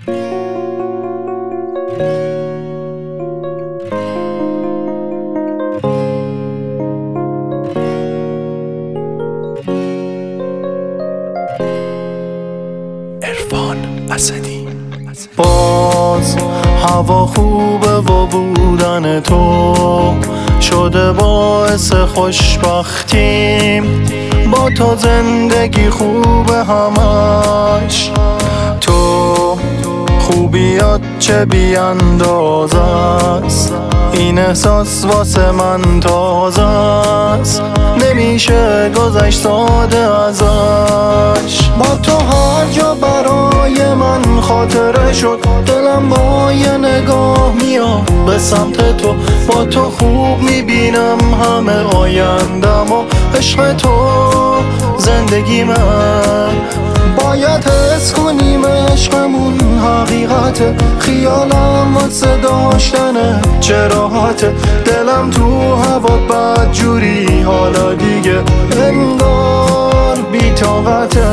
عرفان اسدی. باز هوا خوبه و بودن تو شده باعث خوشبختیم، با تو زندگی خوبه همش، تو خوبیات چه بیانداز است، این احساس واسه من تازه است، نمیشه گذشت ساده ازش. با تو هر جا برای من خاطره شد، دلم با یه نگاه میاد به سمت تو، با تو خوب میبینم همه آیندم و عشق تو زندگی من. باید حس کنیم عشقمون حقیقته، خیالم واسه داشتنه چه راحته، دلم تو هوا بد جوری حالا دیگه انگار بی طاقته.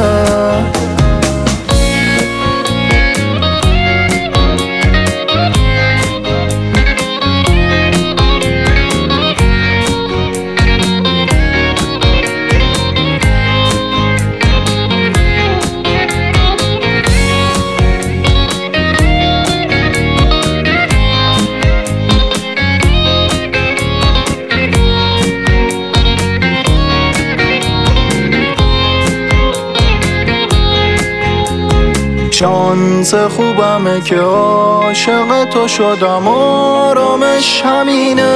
شانس خوبمه که عاشق تو شدم، آرامش همینه،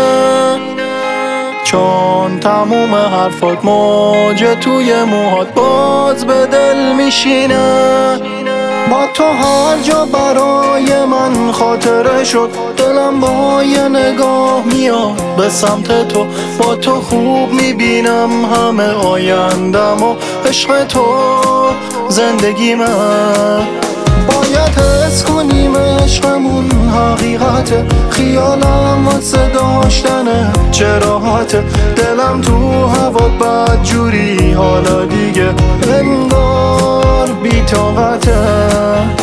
چون تموم حرفات موج توی موهات باز به دل میشینه. با تو هر جا برای من خاطره شد، دلم با یه نگاه میاد به سمت تو، با تو خوب میبینم همه آیندم و عشق تو زندگی من. باید حس کنیم عشقمون حقیقته، خیالم واسه داشتنه چه راحته، دلم تو هوا بد جوری حالا دیگه انگار بی طاقته.